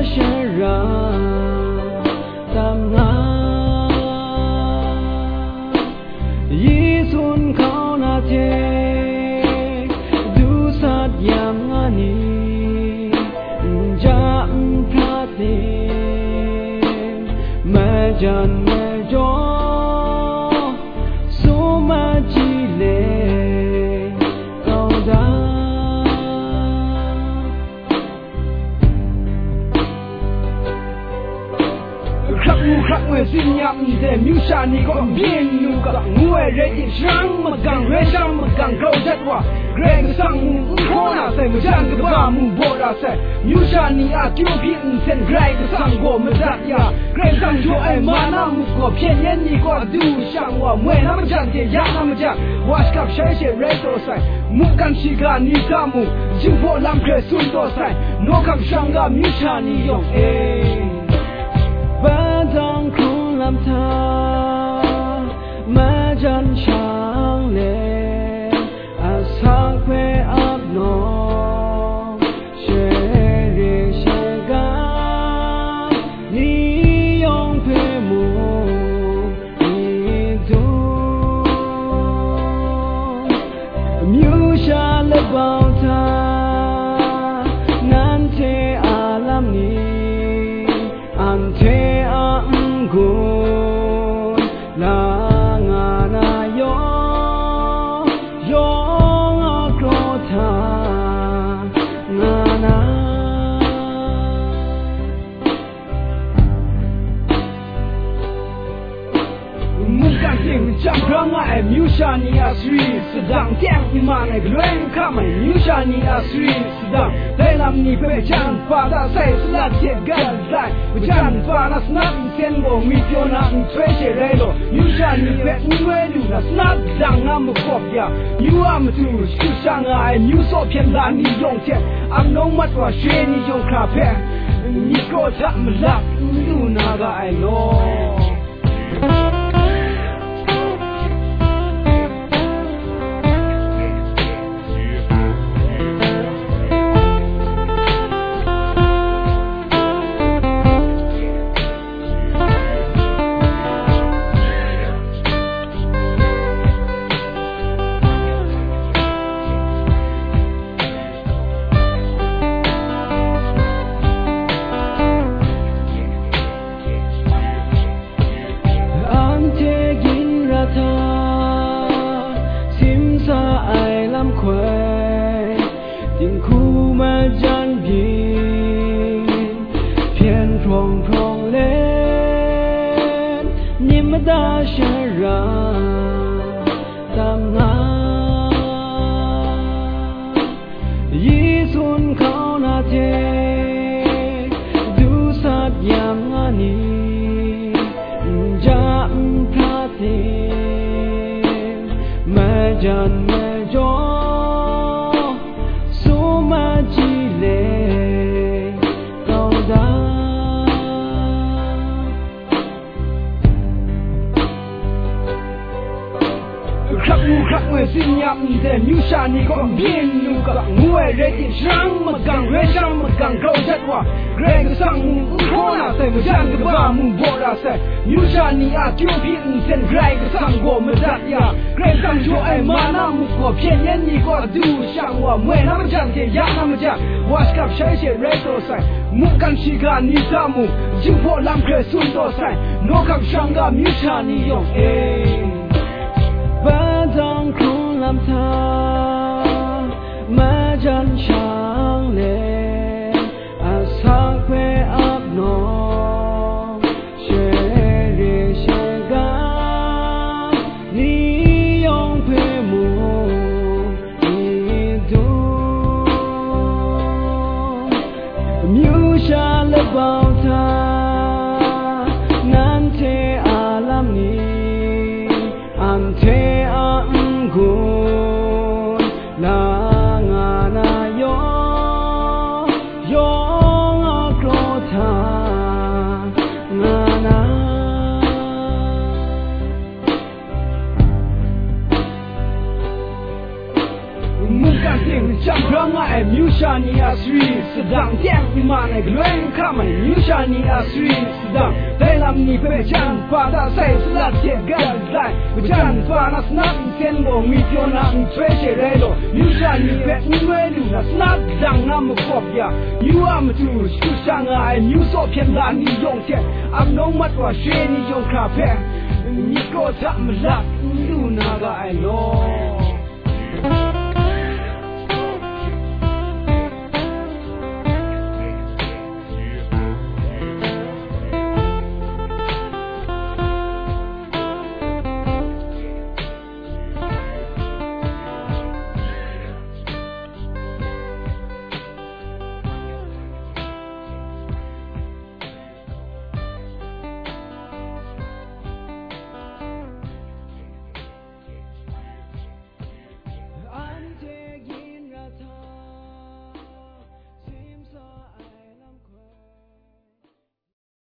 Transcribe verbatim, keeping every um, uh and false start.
shara tam nga yisun khao na che du sat yam nga ni ja pra te ma jan ma jo so ma chi le cao da khắc ngu khắc người xin nhậm để miêu sa ni có biên nu cả người rễ chỉ sáng mà càng rễ sáng mà càng câu chất quá rễ cái sang mu khó nào sẽ mà chán cái ba mu bộ ra sẽ miêu sa ni à kêu biên sen rễ cái sang của mình ra ya rễ sang cho em mà nam mu có phiền nhân ni có du sang wa mày nam chán thì ya nam chán wash cup sai sai rễ to sai mu can chi ga ni ta mu jiu bộ làm kẻ sun to sai no kam sang ga miêu sa ni yong eh vẫn trong khu làm thơ mà chân sáng lên à sáng quê ấp nó sẽ đi sẽ gã ni yong phê mù ni tu miêu sa lệ bao thơ nan thế à làm ni an thế an gun la nga na yo yo nga kro tha nga na mu kan ting chang rang ai miu sha ni a sri sedang tiang iman ai glen kam ai miu sha ni a sri sedang dalam ni pe chan pa da sai slat che gal sai chan pa na snap sen go mi pyo na tre che re lo miu sha ni pe ni we lu na snap dang na mo kop ya you am tu shu sang ai miu so phian la ni yong che am no mat wa shwe ni yong kha pe ni ko ta ma la lu na ga ai lo tình khu mà gian biển phiền phong phong lên nhưng mà ta sẽ ra tam nga yi sun khao na che du sat yam nga ni ja pra te ma jan ma jo khắc ngu khắc người xin nhậm để miêu sa ni có biên nu cả người rễ chỉ sáng mà càng rễ sáng mà càng câu chất quá rễ cái sang mu khó nào sẽ mà chán cái ba mu bộ ra sẽ miêu sa ni à kêu biên sen rễ cái sang của mình ra ya rễ sang cho em mà nam mu có phiền nhân ni có du sang wa mày nam chán thì ya nam chán wash cup sai sai rễ to sai mu can chi ga ni ta mu jiu bộ làm kẻ sun to sai no kam sang ga miêu sa ni yong eh vẫn trong khu làm thơ mà chân sáng lên à sáng quê ấp nó sẽ đi sẽ gã ni yong phê mù ni tu miêu sa lệ bao thơ nan thế à làm ni an thế an gun 干净讲让爱留下你啊水是当电你妈那个乱看嘛留下你啊水是当在那你被讲话的谁是那些个在我讲话那是那天我没就那你吹起来了留下你被你为留那是那让那么过呀 You are my true 就像爱留所偏袒你用钱 I'm no matter what 学你用卡片你给我怎么了你有那个爱咯